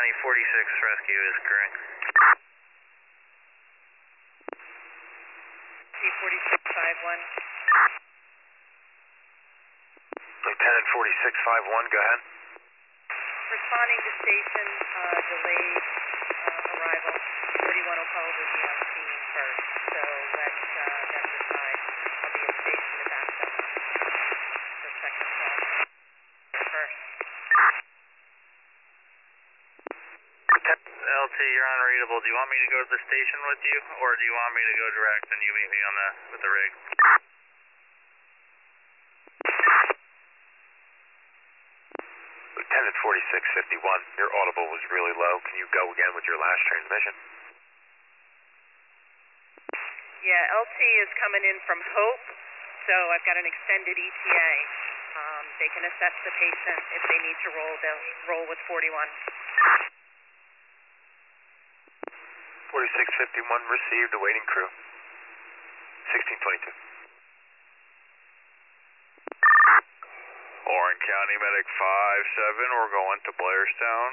County 46 rescue is correct. C4651. Lieutenant 4651, go ahead. Responding to station, delayed arrival. 41 will probably be on scene first, so let's decide. I'll be at station to back them up for second call. First. LT, you're unreadable. Do you want me to go to the station with you, or do you want me to go direct and you meet me on with the rig? Lieutenant 4651, your audible was really low. Can you go again with your last transmission? Yeah, LT is coming in from Hope, so I've got an extended ETA. They can assess the patient. If they need to roll, they'll roll with 41. 4651 received, awaiting crew. 1622. Orange County Medic 57, we're going to Blairstown.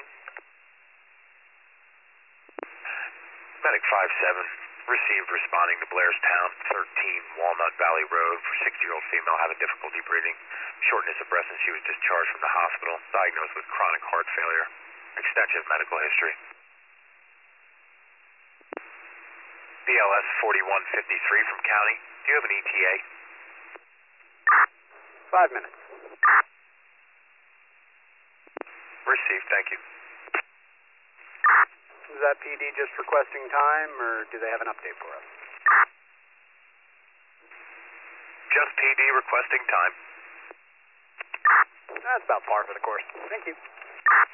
Medic 57, received, responding to Blairstown, 13 Walnut Valley Road for 60-year-old female having difficulty breathing, shortness of breath, and she was discharged from the hospital, diagnosed with chronic heart failure. Extensive medical history. BLS 4153 from County, do you have an ETA? 5 minutes. Received, thank you. Is that PD just requesting time, or do they have an update for us? Just PD requesting time. That's about par for the course. Thank you.